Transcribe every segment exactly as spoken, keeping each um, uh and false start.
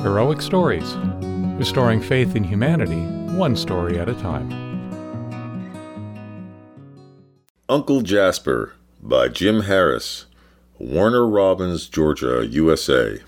Heroic Stories, restoring faith in humanity, one story at a time. Uncle Jasper by Jim Harris, Warner Robins, Georgia, U S A.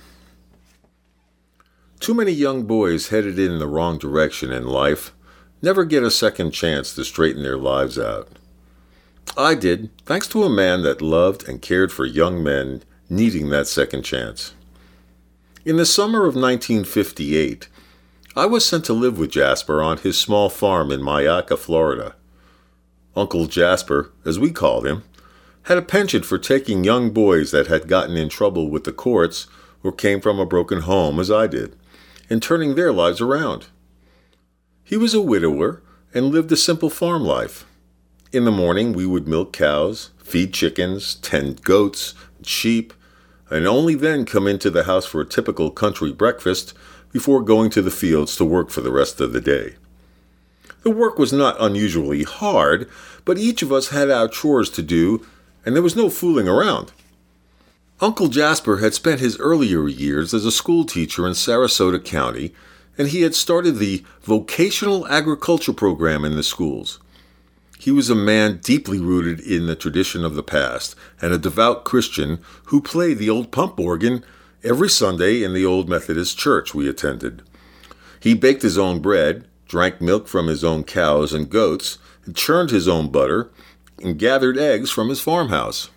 Too many young boys headed in the wrong direction in life never get a second chance to straighten their lives out. I did, thanks to a man that loved and cared for young men needing that second chance. In the summer of nineteen fifty-eight, I was sent to live with Jasper on his small farm in Myakka, Florida. Uncle Jasper, as we called him, had a penchant for taking young boys that had gotten in trouble with the courts or came from a broken home, as I did, and turning their lives around. He was a widower and lived a simple farm life. In the morning, we would milk cows, feed chickens, tend goats, and sheep, and only then come into the house for a typical country breakfast before going to the fields to work for the rest of the day. The work was not unusually hard, but each of us had our chores to do, and there was no fooling around. Uncle Jasper had spent his earlier years as a school teacher in Sarasota County, and he had started the vocational agriculture program in the schools. He was a man deeply rooted in the tradition of the past and a devout Christian who played the old pump organ every Sunday in the old Methodist church we attended. He baked his own bread, drank milk from his own cows and goats, and churned his own butter, and gathered eggs from his farmhouse.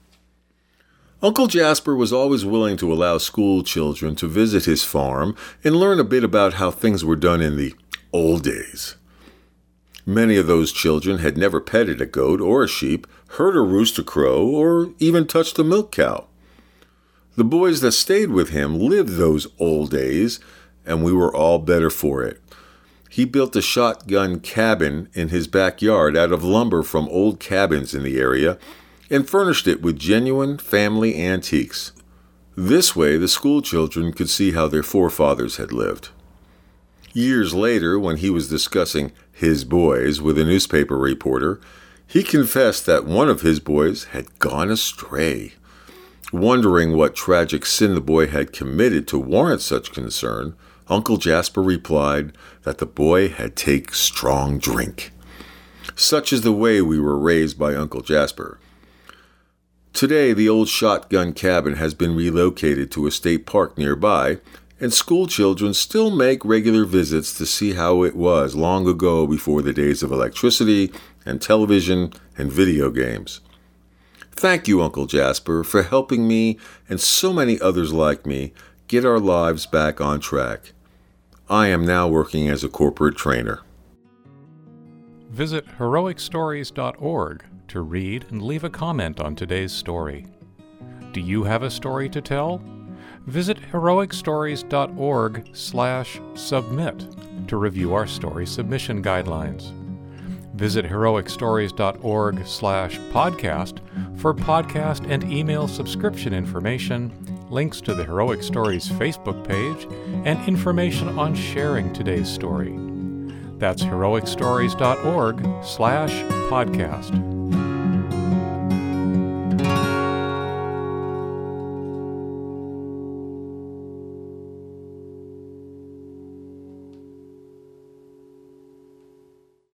Uncle Jasper was always willing to allow school children to visit his farm and learn a bit about how things were done in the old days. Many of those children had never petted a goat or a sheep, heard a rooster crow, or even touched a milk cow. The boys that stayed with him lived those old days, and we were all better for it. He built a shotgun cabin in his backyard out of lumber from old cabins in the area and furnished it with genuine family antiques. This way, the school children could see how their forefathers had lived. Years later, when he was discussing his boys with a newspaper reporter, he confessed that one of his boys had gone astray. Wondering what tragic sin the boy had committed to warrant such concern, Uncle Jasper replied that the boy had taken strong drink. Such is the way we were raised by Uncle Jasper. Today, the old shotgun cabin has been relocated to a state park nearby, and school children still make regular visits to see how it was long ago before the days of electricity and television and video games. Thank you, Uncle Jasper, for helping me and so many others like me get our lives back on track. I am now working as a corporate trainer. Visit heroic stories dot org to read and leave a comment on today's story. Do you have a story to tell? Visit heroic stories dot org slash submit to review our story submission guidelines. Visit heroic stories dot org slash podcast for podcast and email subscription information, links to the Heroic Stories Facebook page, and information on sharing today's story. That's heroic stories dot org slash podcast.